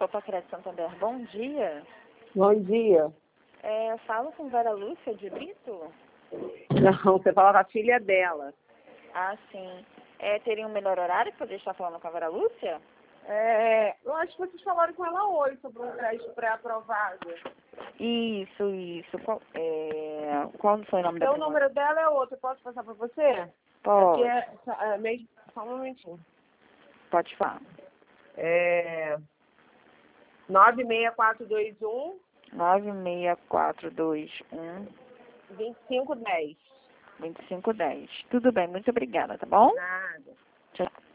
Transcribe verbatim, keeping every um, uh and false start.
Copa Crédito Santander, bom dia. Bom dia. É, eu falo com Vera Lúcia de Brito? Não, você fala com a filha dela. Ah, sim. É, teria um melhor horário para poder estar falando com a Vera Lúcia? É, eu acho que vocês falaram com ela hoje sobre um crédito pré-aprovado. Isso, isso. Qual, é, qual foi o nome da Então, o pessoa? número dela é outro. Posso passar para você? Pode, Aqui é, é mesmo, só um momentinho. pode falar. É nove seis quatro dois um, nove seis quatro dois um, dois cinco um zero. dois cinco um zero. Tudo bem, muito obrigada, tá bom? Nada. Tchau.